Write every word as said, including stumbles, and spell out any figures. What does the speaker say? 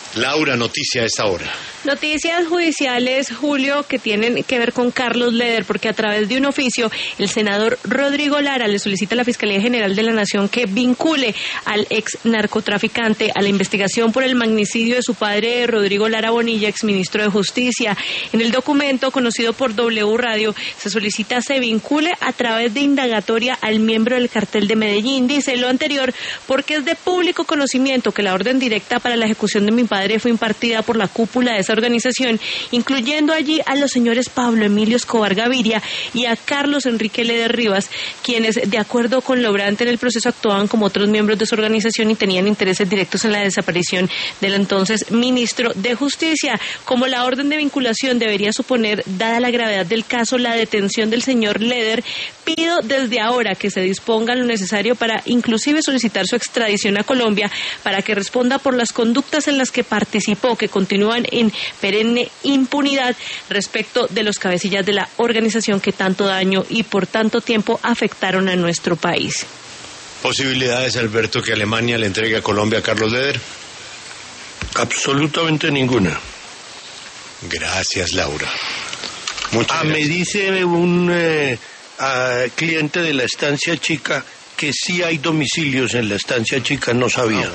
Laura, noticia a esta hora. Noticias judiciales, Julio, que tienen que ver con Carlos Leder, porque a través de un oficio, el senador Rodrigo Lara le solicita a la Fiscalía General de la Nación que vincule al ex narcotraficante a la investigación por el magnicidio de su padre, Rodrigo Lara Bonilla, exministro de Justicia. En el documento, conocido por W Radio, se solicita se vincule a través de indagatoria al miembro del cartel de Medellín. Dice lo anterior porque es de público conocimiento que la orden directa para la ejecución de mi padre fue impartida por la cúpula de esa organización, incluyendo allí a los señores Pablo Emilio Escobar Gaviria y a Carlos Enrique Leder Rivas, quienes, de acuerdo con lo obrante en el proceso, actuaban como otros miembros de su organización y tenían intereses directos en la desaparición del entonces ministro de Justicia. Como la orden de vinculación debería suponer, dada la gravedad del caso, la detención del señor Leder, pido desde ahora que se disponga lo necesario para inclusive solicitar su extradición a Colombia para que responda por las conductas en las que participó, que continúan en perenne impunidad respecto de los cabecillas de la organización que tanto daño y por tanto tiempo afectaron a nuestro país. ¿Posibilidades, Alberto, que Alemania le entregue a Colombia a Carlos Leder? Absolutamente ninguna. Gracias, Laura. Muchas ah, gracias. Me dice un eh, uh, cliente de la estancia chica que sí hay domicilios en la estancia chica, no sabía.